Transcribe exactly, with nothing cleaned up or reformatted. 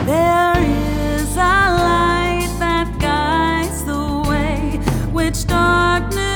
There is a light that guides the way, which darkness